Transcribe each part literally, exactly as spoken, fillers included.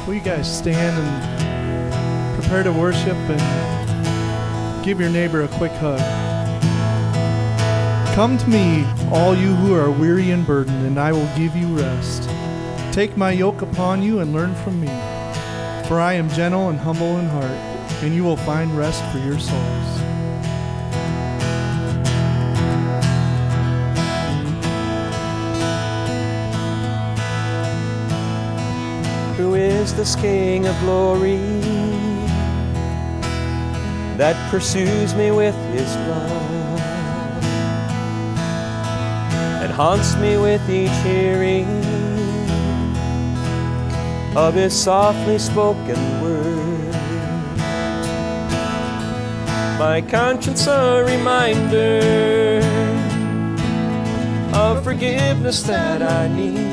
Will you guys stand and prepare to worship and give your neighbor a quick hug? Come to me, all you who are weary and burdened, and I will give you rest. Take my yoke upon you and learn from me, for I am gentle and humble in heart, and you will find rest for your souls. Who is this King of glory that pursues me with his love and haunts me with each hearing of his softly spoken word? My conscience a reminder of forgiveness that I need.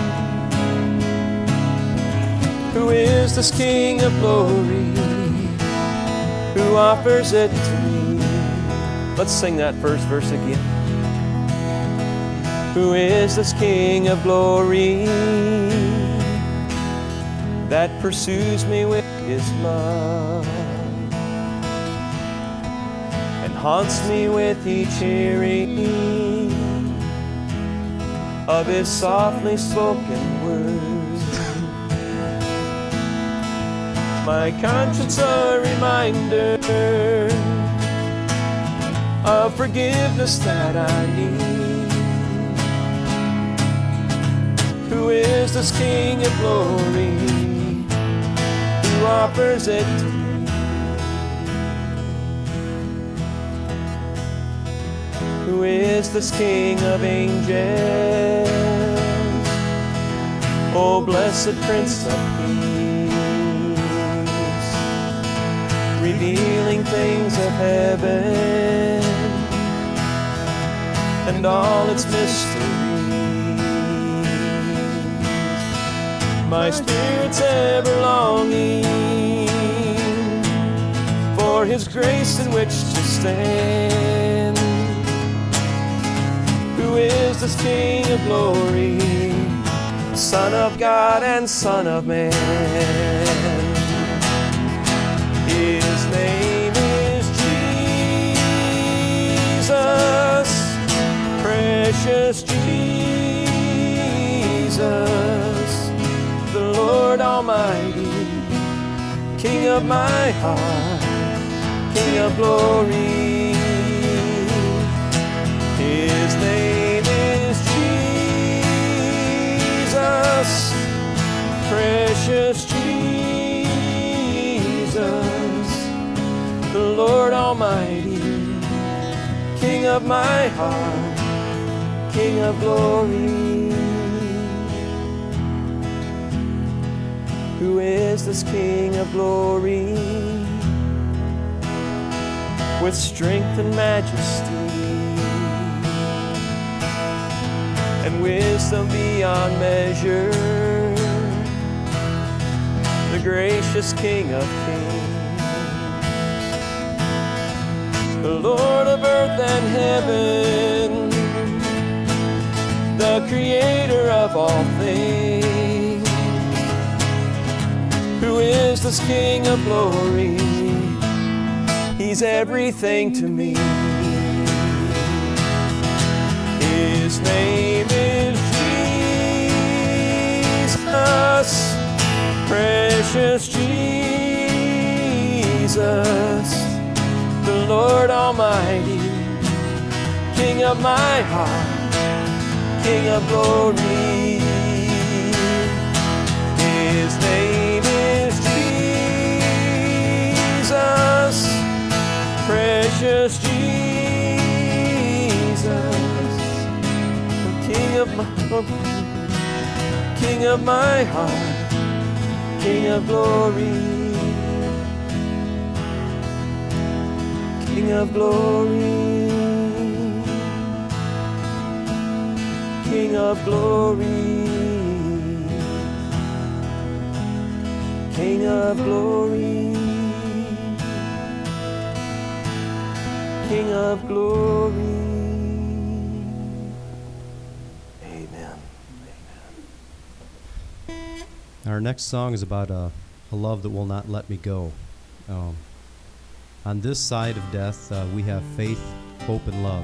Who is this King of glory who offers it to me? Let's sing that first verse again. Who is this King of glory that pursues me with his love and haunts me with each hearing of his softly spoken words? My conscience a reminder of forgiveness that I need. Who is this King of glory who offers it to me? Who is this King of angels? Oh, blessed Prince of Peace, revealing things of heaven and all its mysteries. My spirit's ever longing for his grace in which to stand. Who is this King of glory, Son of God and Son of man? His name is Jesus, precious Jesus, the Lord Almighty, King of my heart, King of glory. His name is Jesus, precious Jesus, the Lord Almighty, King of my heart, King of glory. Who is this King of glory with strength and majesty and wisdom beyond measure? The gracious King of kings, the Lord of earth and heaven, the creator of all things. Who is this King of glory? He's everything to me. His name is Jesus, precious Jesus, the Lord Almighty, King of my heart, King of glory. His name is Jesus, precious Jesus, King of my, King of my heart, King of glory. King of glory, King of glory, King of glory, King of glory. Amen. Our next song is about a, a love that will not let me go. Um, on this side of death, uh, we have faith, hope, and love.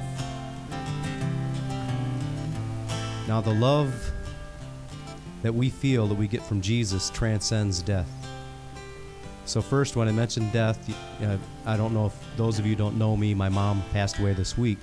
Now, the love that we feel that we get from Jesus transcends death. So first, when I mentioned death, uh, I don't know if those of you don't know me, my mom passed away this week.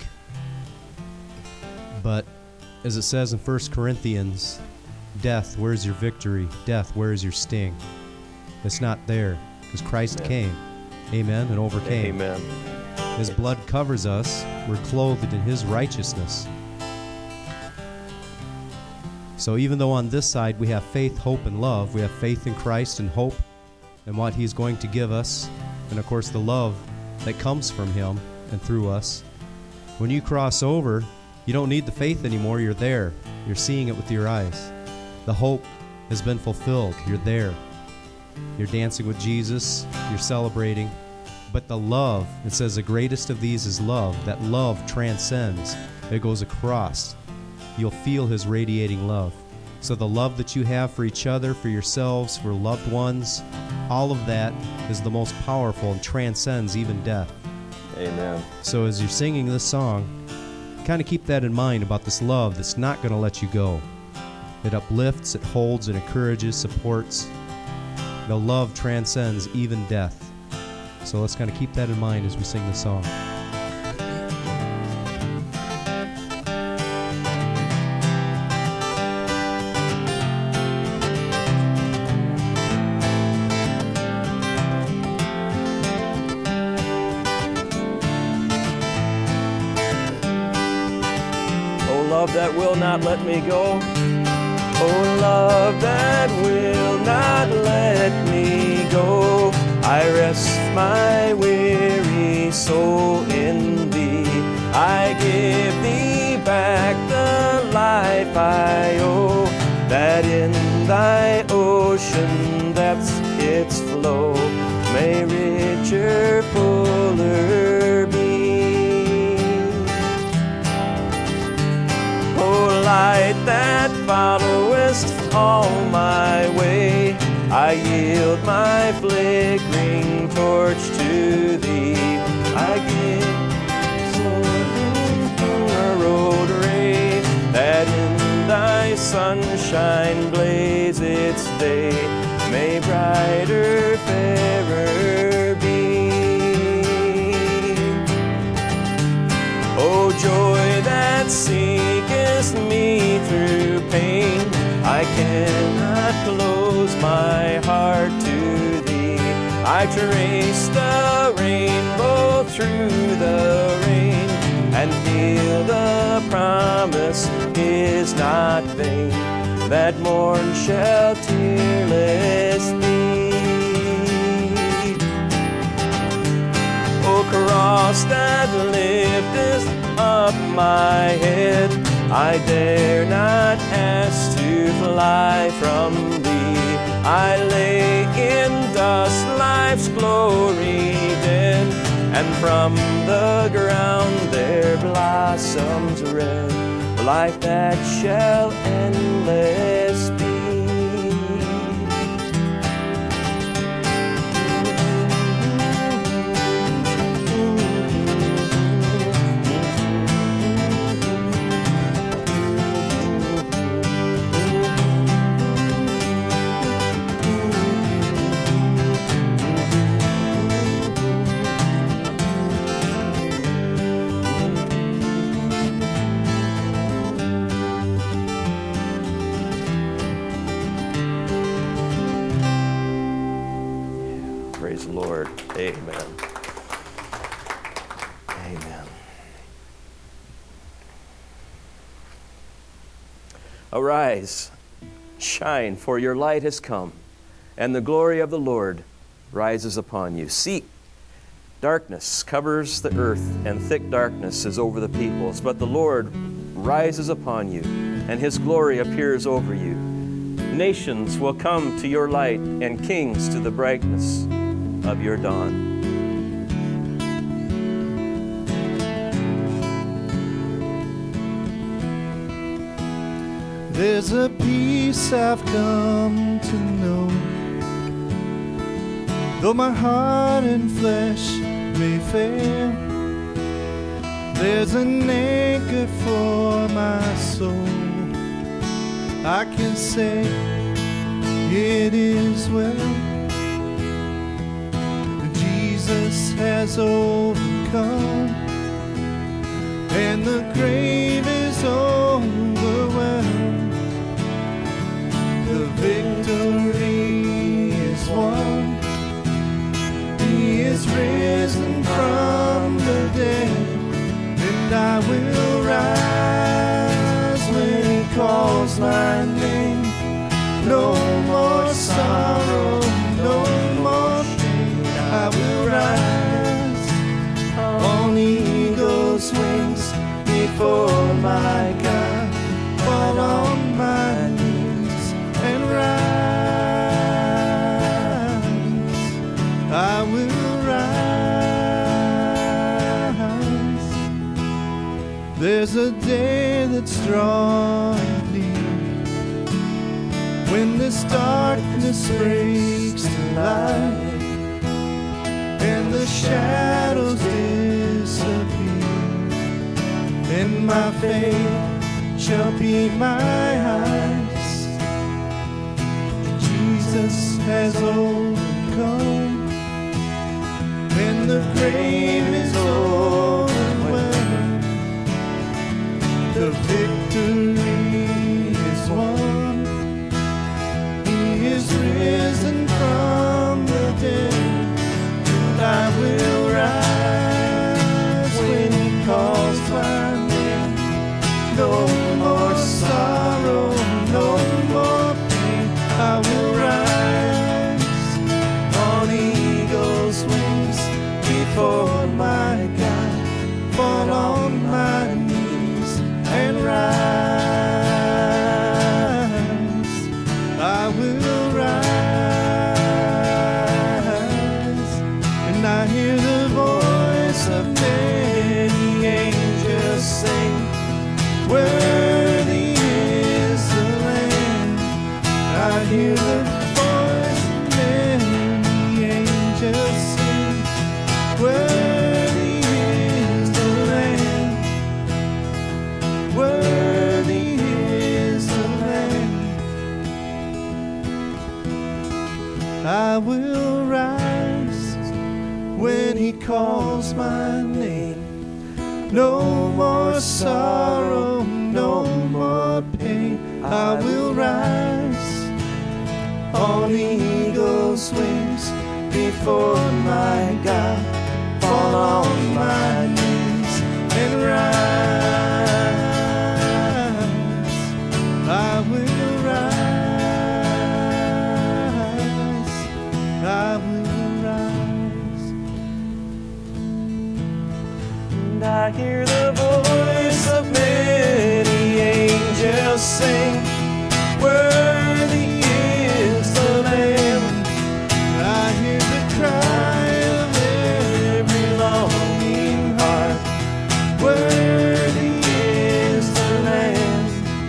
But as it says in First Corinthians, death, where's your victory? Death, where is your sting? It's not there, because Christ Amen. Came, amen, and overcame. Amen. His blood covers us. We're clothed in His righteousness. So even though on this side we have faith, hope, and love, we have faith in Christ and hope in what He's going to give us, and of course the love that comes from Him and through us. When you cross over, you don't need the faith anymore. You're there. You're seeing it with your eyes. The hope has been fulfilled. You're there. You're dancing with Jesus. You're celebrating. But the love, it says the greatest of these is love. That love transcends. It goes across. You'll feel His radiating love. So the love that you have for each other, for yourselves, for loved ones, all of that is the most powerful and transcends even death. Amen. So as you're singing this song, kind of keep that in mind about this love that's not going to let you go. It uplifts, it holds, it encourages, supports. The love transcends even death. So let's kind of keep that in mind as we sing this song. Love that will not let me go. Oh, love that will not let me go. I rest my weary soul in Thee. I give Thee back the life I owe, that in Thy ocean depths its flow may richer, fuller be. Light that followest all my way, I yield my flickering torch to Thee. I give a road ray, that in Thy sunshine blaze its day, may brighter, fairer be. Oh, joy that seekest me through pain, I cannot close my heart to Thee. I trace the rainbow through the rain, and feel the promise is not vain, that morn shall tearless be. O cross that lifteth up my head, I dare not ask to fly from Thee. I lay in dust life's glory dead, and from the ground there blossoms red, life that shall endless be. Praise the Lord. Amen. Amen. Arise, shine, for your light has come, and the glory of the Lord rises upon you. See, darkness covers the earth, and thick darkness is over the peoples, but the Lord rises upon you, and His glory appears over you. Nations will come to your light, and kings to the brightness of your dawn. There's a peace I've come to know. Though my heart and flesh may fail, there's an anchor for my soul. I can say it is well. Jesus has overcome, and the grave is overwhelmed. The victory is won. He is risen from the dead, and I will rise when he calls my name. No more sorrow, no more shame. I will rise on eagle's wings before my God, fall on my knees and rise. I will rise. There's a day that's drawing near, when this darkness breaks to light and the shadows disappear, and my faith shall be my eyes. Jesus has overcome, and the grave is overwhelmed. The victory is won. He is risen from the dead, and I will rise when he calls my name. No more sorrow, no more pain. I will rise on eagle's wings before my God, fall on my knees and rise. I will rise, and I hear the voice of many angels sing, worthy is the Lamb. I hear the voice of many angels sing, worthy is the Lamb. Worthy is the Lamb. I will rise when he calls my name. No more sorrow, no more pain. I will rise on eagle's wings before my God, fall on my knees and rise. I will rise. I will rise. And I hear the voice of many angels sing, worthy is the Lamb. And I hear the cry of every longing heart, worthy is the Lamb.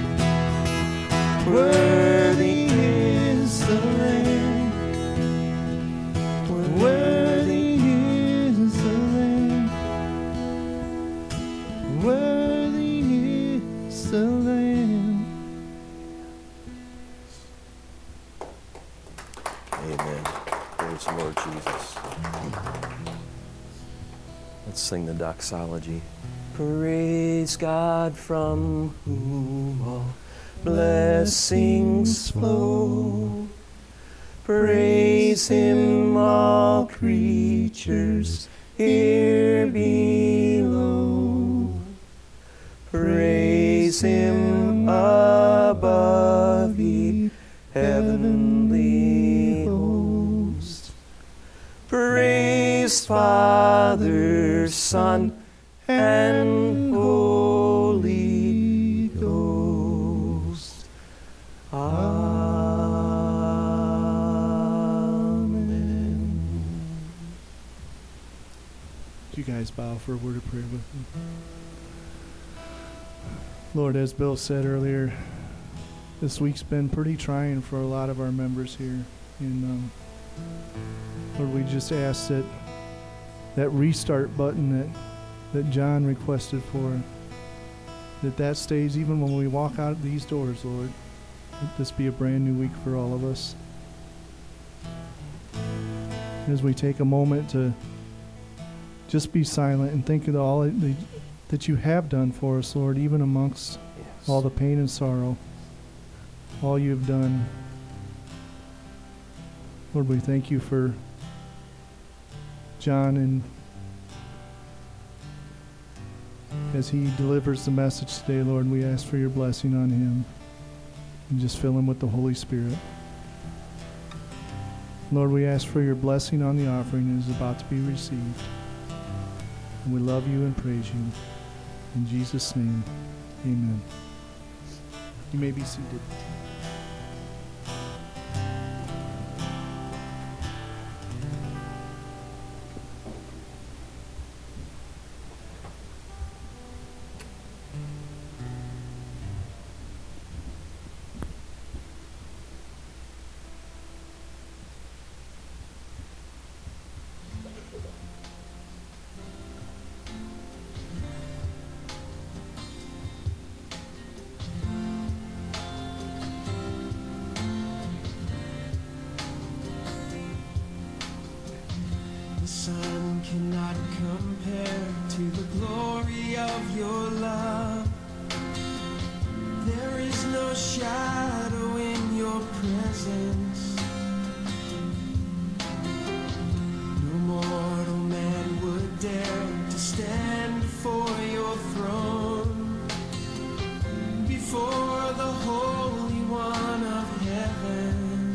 Worthy is the Lamb. Worthy is the Lamb. Worthy is the Lamb. Amen. Praise the Lord Jesus. Let's sing the doxology. Praise God from whom all blessings flow. Praise Him, all creatures here below. Praise Him above, ye heavenly hosts. Praise Father, Son, and Holy Ghost. Amen. You guys bow for a word of prayer with me. Lord, as Bill said earlier, This week's been pretty trying for a lot of our members here. And um, Lord, we just ask that that restart button that, that John requested for, that that stays even when we walk out these doors, Lord. Let this be a brand new week for all of us. As we take a moment to just be silent and think of all that, that you have done for us, Lord, even amongst Yes. all the pain and sorrow, all you've done. Lord, we thank you for John, and as he delivers the message today, Lord, we ask for your blessing on him and just fill him with the Holy Spirit. Lord, we ask for your blessing on the offering that is about to be received. And we love you and praise you. In Jesus' name, amen. You may be seated. The sun cannot compare to the glory of your love. There is no shadow in your presence. No mortal man would dare to stand before your throne, before the Holy One of heaven.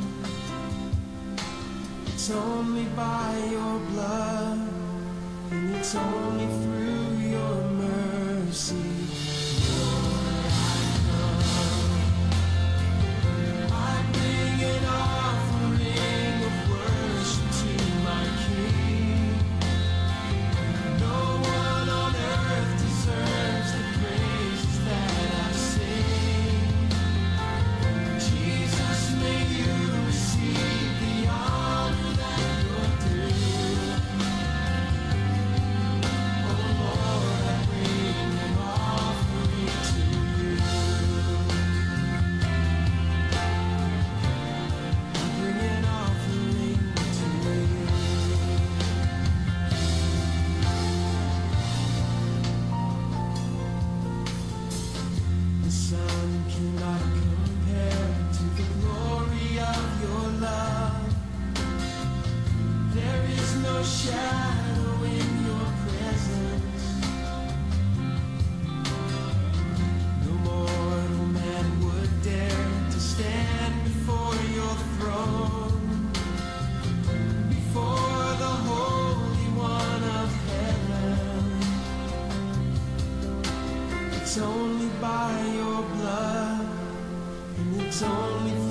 It's only by your blood, and it's only through your mercy. Lord, I come. I bring an offering of worship to my King. No one on earth deserves the praises that I sing. Jesus, may you receive the honor that you're due. Oh Lord, I bring an offering to you. I bring an offering to you. The sun cannot compare to the glory of your love. There is no shadow in your presence. No mortal man would dare to stand before your throne, before the Holy One of heaven. It's only by your blood, and it's only